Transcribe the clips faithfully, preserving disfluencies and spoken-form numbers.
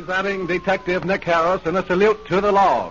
Presenting Detective Nick Harris in a salute to the law.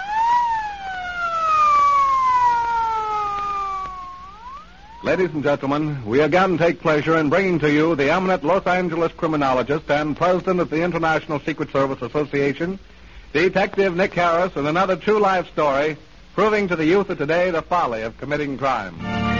Ladies and gentlemen, we again take pleasure in bringing to you the eminent Los Angeles criminologist and president of the International Secret Service Association, Detective Nick Harris, in another true life story proving to the youth of today the folly of committing crime.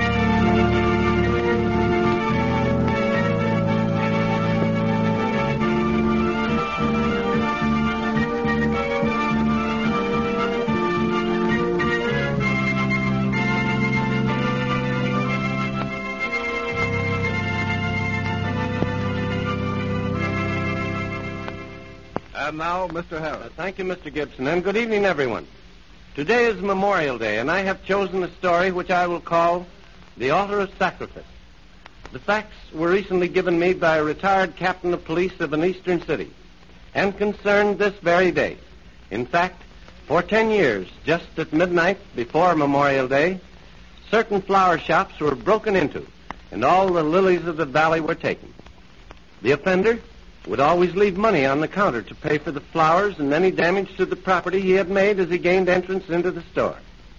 And now, Mister Harris. Uh, thank you, Mister Gibson, and good evening, everyone. Today is Memorial Day, and I have chosen a story which I will call The Altar of Sacrifice. The facts were recently given me by a retired captain of police of an eastern city, and concerned this very day. In fact, for ten years, just at midnight before Memorial Day, certain flower shops were broken into, and all the lilies of the valley were taken. The offender would always leave money on the counter to pay for the flowers and any damage to the property he had made as he gained entrance into the store.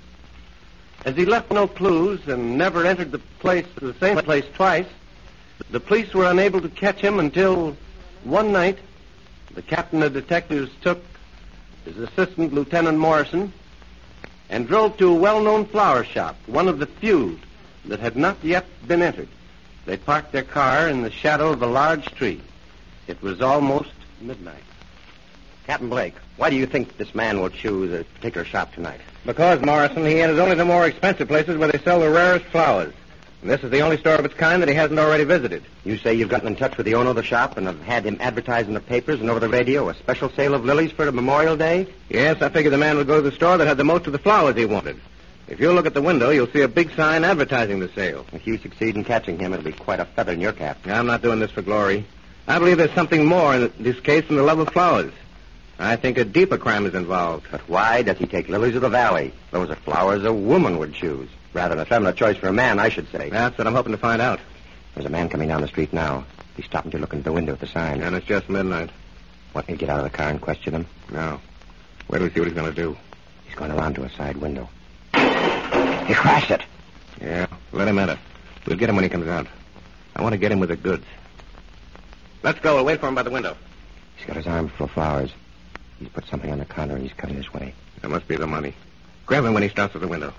As he left no clues and never entered the place, the same place twice, the police were unable to catch him until one night the captain of detectives took his assistant, Lieutenant Morrison, and drove to a well-known flower shop, one of the few that had not yet been entered. They parked their car in the shadow of a large tree. It was almost midnight. Captain Blake, why do you think this man will choose a particular shop tonight? Because, Morrison, he enters only the more expensive places where they sell the rarest flowers. And this is the only store of its kind that he hasn't already visited. You say you've gotten in touch with the owner of the shop and have had him advertise in the papers and over the radio a special sale of lilies for Memorial Day? Yes, I figured the man would go to the store that had the most of the flowers he wanted. If you look at the window, you'll see a big sign advertising the sale. If you succeed in catching him, it'll be quite a feather in your cap. I'm not doing this for glory. I believe there's something more in this case than the love of flowers. I think a deeper crime is involved. But why does he take lilies of the valley? Those are flowers a woman would choose. Rather than a feminine choice for a man, I should say. That's what I'm hoping to find out. There's a man coming down the street now. He's stopping to look into the window at the sign. And it's just midnight. Want me to get out of the car and question him? No. Wait till we see what he's going to do. He's going around to a side window. He crashed it. Yeah, let him enter. We'll get him when he comes out. I want to get him with the goods. Let's go. We'll wait for him by the window. He's got his arm full of flowers. He's put something on the counter and he's coming his way. That must be the money. Grab him when he starts at the window.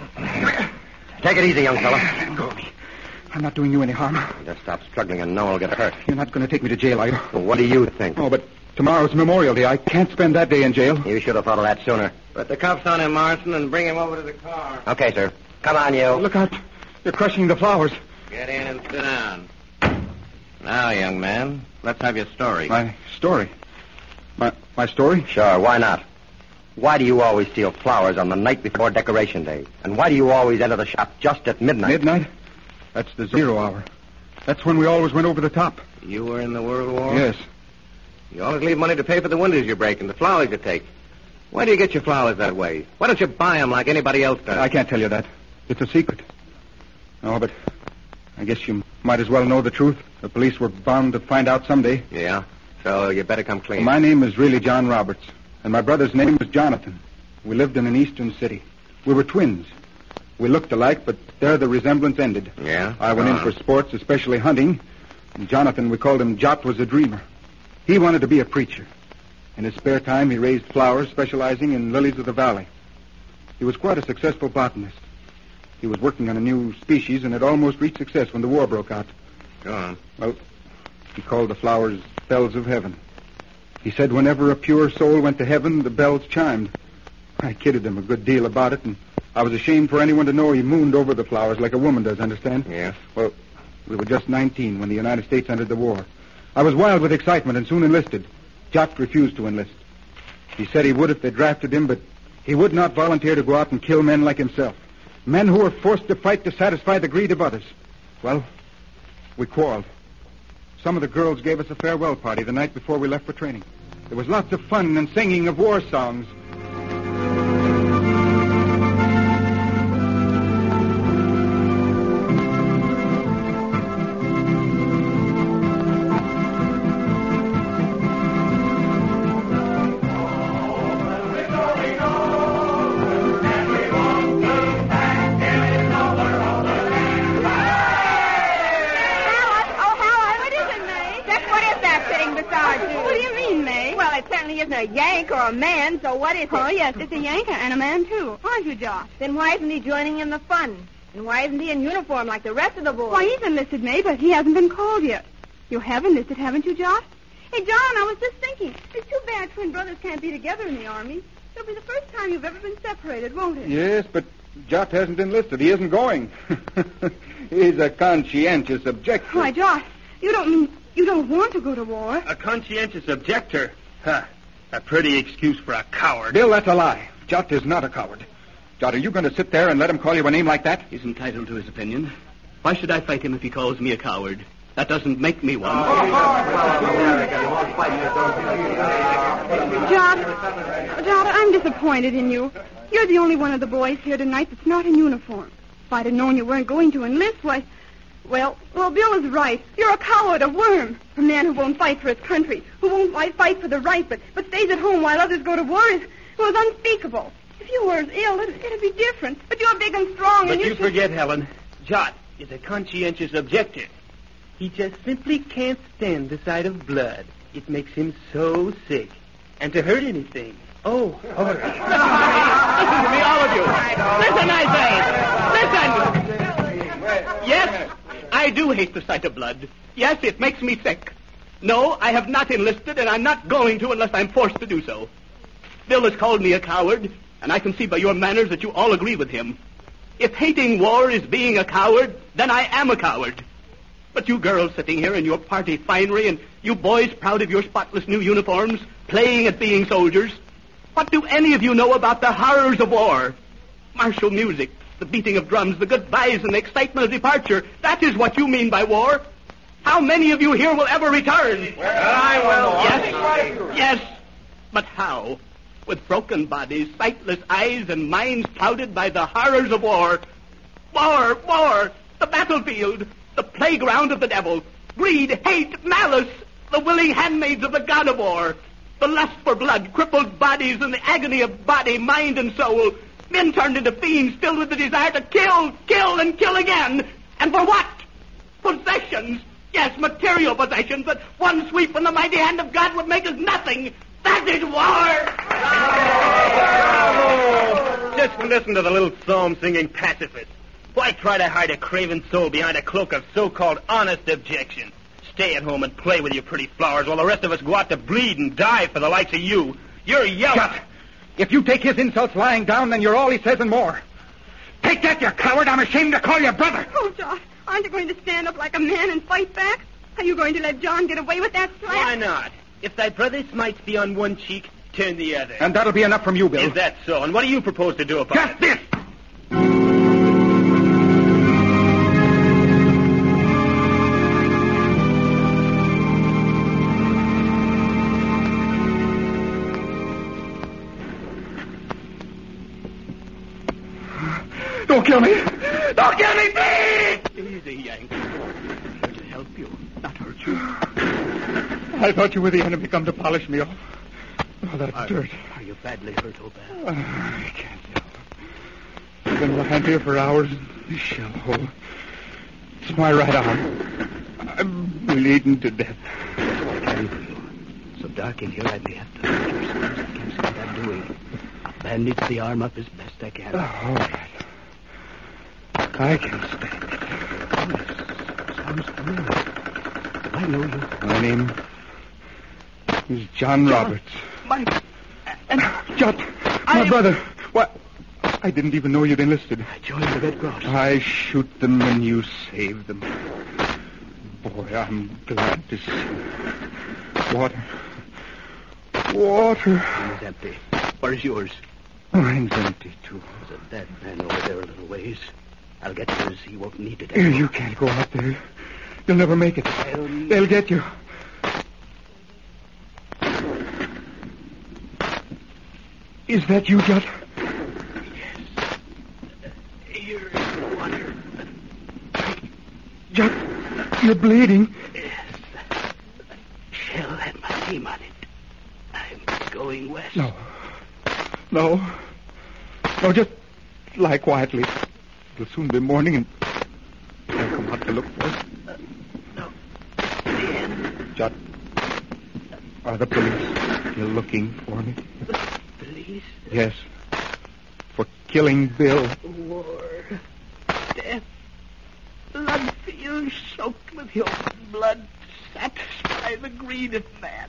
Take it easy, young fella. Let go of me. I'm not doing you any harm. Just stop struggling and no one will get hurt. You're not going to take me to jail, are you? Well, what do you think? Oh, but tomorrow's Memorial Day. I can't spend that day in jail. You should have thought of that sooner. Put the cuffs on him, Morrison, and bring him over to the car. Okay, sir. Come on, you. Look out. You're crushing the flowers. Get in and sit down. Now, young man, let's have your story. My story? My my story? Sure, why not? Why do you always steal flowers on the night before Decoration Day? And why do you always enter the shop just at midnight? Midnight? That's the zero hour. That's when we always went over the top. You were in the World War? Yes. You always leave money to pay for the windows you break and the flowers you take. Why do you get your flowers that way? Why don't you buy them like anybody else does? I can't tell you that. It's a secret. No, but I guess you might as well know the truth. The police were bound to find out someday. Yeah? So you better come clean. Well, my name is really John Roberts, and my brother's name was Jonathan. We lived in an eastern city. We were twins. We looked alike, but there the resemblance ended. Yeah? I went in for sports, especially hunting. And Jonathan, we called him Jot, was a dreamer. He wanted to be a preacher. In his spare time, he raised flowers, specializing in lilies of the valley. He was quite a successful botanist. He was working on a new species and had almost reached success when the war broke out. Go on. Well, he called the flowers bells of heaven. He said whenever a pure soul went to heaven, the bells chimed. I kidded him a good deal about it, and I was ashamed for anyone to know he mooned over the flowers like a woman does, understand? Yeah. Well, we were just nineteen when the United States entered the war. I was wild with excitement and soon enlisted. Jot refused to enlist. He said he would if they drafted him, but he would not volunteer to go out and kill men like himself. Men who were forced to fight to satisfy the greed of others. Well, we quarreled. Some of the girls gave us a farewell party the night before we left for training. There was lots of fun and singing of war songs. a Yank or a man, so what is it? Oh, yes, it's a Yank and a man, too. Aren't you, Josh? Then why isn't he joining in the fun? And why isn't he in uniform like the rest of the boys? Why, he's enlisted, May, but he hasn't been called yet. You have enlisted, haven't you, Josh? Hey, John, I was just thinking. It's too bad twin brothers can't be together in the Army. It'll be the first time you've ever been separated, won't it? Yes, but Jot hasn't enlisted. He isn't going. He's a conscientious objector. Why, Josh, you don't mean you don't want to go to war? A conscientious objector? Huh. A pretty excuse for a coward. Bill, that's a lie. Jot is not a coward. Jot, are you going to sit there and let him call you a name like that? He's entitled to his opinion. Why should I fight him if he calls me a coward? That doesn't make me one. Josh, Josh, I'm disappointed in you. You're the only one of the boys here tonight that's not in uniform. If I'd have known you weren't going to enlist, why... Well, well, Bill is right. You're a coward, a worm. A man who won't fight for his country, who won't fight for the right, but, but stays at home while others go to war is, was unspeakable. If you were ill, it, it'd be different. But you're big and strong, But and you you should... forget, Helen. Jot is a conscientious objector. He just simply can't stand the sight of blood. It makes him so sick. And to hurt anything. Oh, horror. Listen to me, all of you. Listen, I say. Listen. Yes, I do hate the sight of blood. Yes, it makes me sick. No, I have not enlisted, and I'm not going to unless I'm forced to do so. Bill has called me a coward, and I can see by your manners that you all agree with him. If hating war is being a coward, then I am a coward. But you girls sitting here in your party finery, and you boys proud of your spotless new uniforms, playing at being soldiers, what do any of you know about the horrors of war? Martial music, the beating of drums, the goodbyes and the excitement of departure, that is what you mean by war. How many of you here will ever return? I will. Yes, yes, but how? With broken bodies, sightless eyes, and minds clouded by the horrors of war. War, war, the battlefield, the playground of the devil. Greed, hate, malice, the willing handmaids of the god of war. The lust for blood, crippled bodies, and the agony of body, mind, and soul. Men turned into fiends filled with the desire to kill, kill, and kill again. And for what? Possessions. Yes, material possessions that one sweep from the mighty hand of God would make as nothing. That is war! Just listen to the little psalm-singing pacifist. Why try to hide a craven soul behind a cloak of so-called honest objection? Stay at home and play with your pretty flowers while the rest of us go out to bleed and die for the likes of you. You're yellow. Shut. If you take his insults lying down, then you're all he says and more. Take that, you coward. I'm ashamed to call you brother. Oh, Josh, aren't you going to stand up like a man and fight back? Are you going to let John get away with that slap? Why not? If thy brother smites thee on one cheek, turn the other. And that'll be enough from you, Bill. Is that so? And what do you propose to do about Just it? this. Don't kill me! Don't kill me, please! Easy, Yank. I'm here to help you, not hurt you. I thought you were the enemy come to polish me off. Oh, that's Are, dirt. are you badly hurt, Obed? Oh, I can't tell. I've been lying here for hours in this shell hole. It's my right arm. I'm bleeding to death. I carry for you. So dark in here, I may have to hurt your scars. I can't see what I'm doing. I'll bandage the arm up as best I can. Oh, all right. I can stand it. Yes, sounds familiar. I know you. My name is John Roberts. My... And... John, my I... brother. What? I didn't even know you'd enlisted. I joined the Red Cross. I shoot them and you save them. Boy, I'm glad to see you. Water. Water. Mine is empty. Where is yours? Mine's empty, too. There's a dead man over there a little ways. I'll get yours. He won't need it You anymore. can't go out there. You'll never make it. I'll... They'll get you. Is that you, Judd? Yes. Here is water. Judd, you're bleeding. Yes. The shell had my name on it. I'm going west. No. No. No, just lie quietly. It'll soon be morning and I'll come out to look for it. Uh, no. The end. Judd. Are the police still looking for me? Police? Yes. For killing Bill. War. Death. Blood fields soaked with human blood satisfy the greed of man.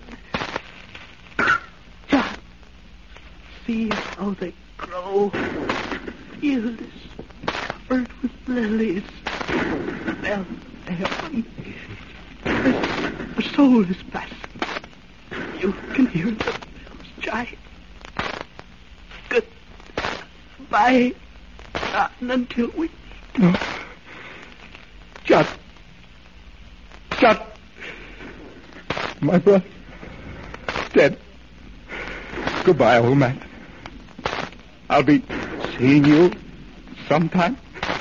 John, see how they grow. Field is covered with lilies. Smell heaven. The soul is passing. You can hear the bells chime. Goodbye, John, until we... No. John. John. My brother. Dead. Goodbye, old man. I'll be seeing you sometime.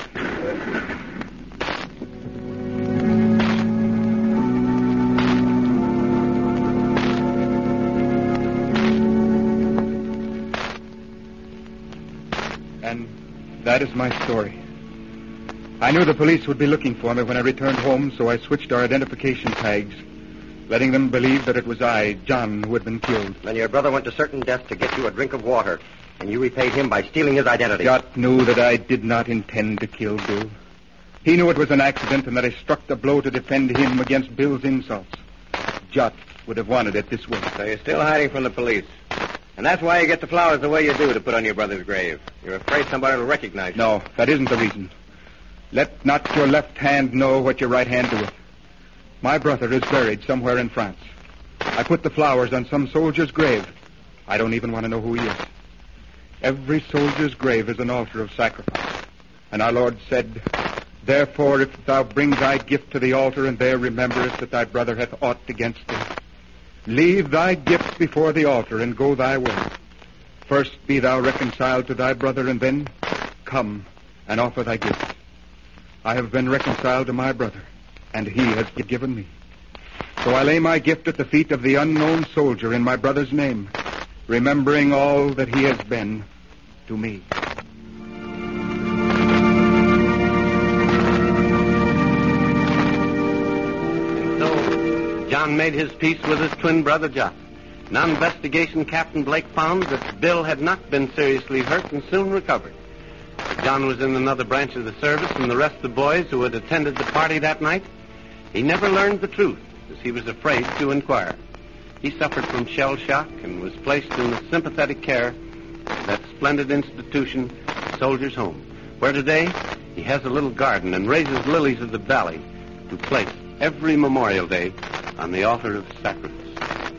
And that is my story. I knew the police would be looking for me when I returned home, so I switched our identification tags, letting them believe that it was I, John, who had been killed. Then your brother went to certain death to get you a drink of water, and you repaid him by stealing his identity. Jot knew that I did not intend to kill Bill. He knew it was an accident and that I struck the blow to defend him against Bill's insults. Jot would have wanted it this way. So you're still hiding from the police. And that's why you get the flowers the way you do to put on your brother's grave. You're afraid somebody will recognize you. No, that isn't the reason. Let not your left hand know what your right hand doeth. My brother is buried somewhere in France. I put the flowers on some soldier's grave. I don't even want to know who he is. Every soldier's grave is an altar of sacrifice. And our Lord said, therefore, if thou bring thy gift to the altar, and there rememberest that thy brother hath aught against thee, leave thy gift before the altar, and go thy way. First be thou reconciled to thy brother, and then come and offer thy gift. I have been reconciled to my brother, and he has given me. So I lay my gift at the feet of the unknown soldier in my brother's name, remembering all that he has been to me. And so, John made his peace with his twin brother, Jot. Now, investigation Captain Blake found that Bill had not been seriously hurt and soon recovered. John was in another branch of the service from the rest of the boys who had attended the party that night. He never learned the truth, as he was afraid to inquire. He suffered from shell shock and was placed in the sympathetic care of that splendid institution, Soldiers' Home, where today he has a little garden and raises lilies of the valley to place every Memorial Day on the altar of sacrifice.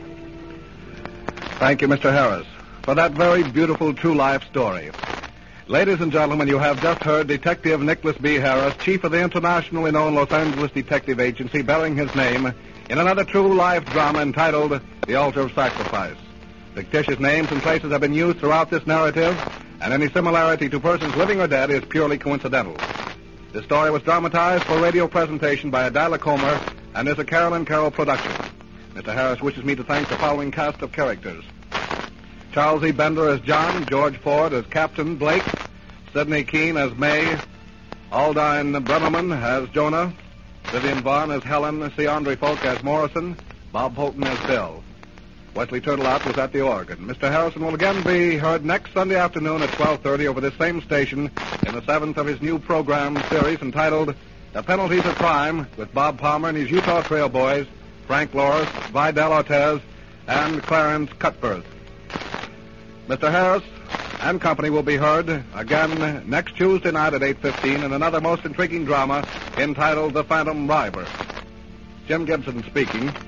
Thank you, Mister Harris, for that very beautiful true-life story. Ladies and gentlemen, you have just heard Detective Nicholas B. Harris, chief of the internationally known Los Angeles Detective Agency, bearing his name in another true-life drama entitled The Altar of Sacrifice. Fictitious names and places have been used throughout this narrative, and any similarity to persons living or dead is purely coincidental. This story was dramatized for radio presentation by Adela Comer and is a Carolyn Carroll production. Mister Harris wishes me to thank the following cast of characters. Charles E. Bender as John, George Ford as Captain Blake, Sidney Keene as May, Aldine Bremerman as Jonah, Vivian Vaughn as Helen, C. Andre Folk as Morrison, Bob Holton as Bill. Wesley Turtelot was at the organ. Mister Harrison will again be heard next Sunday afternoon at twelve thirty over this same station in the seventh of his new program series entitled The Penalties of Crime, with Bob Palmer and his Utah Trail Boys, Frank Loris, Vidal Ortez, and Clarence Cutbirth. Mister Harris and company will be heard again next Tuesday night at eight fifteen in another most intriguing drama entitled The Phantom Rider. Jim Gibson speaking.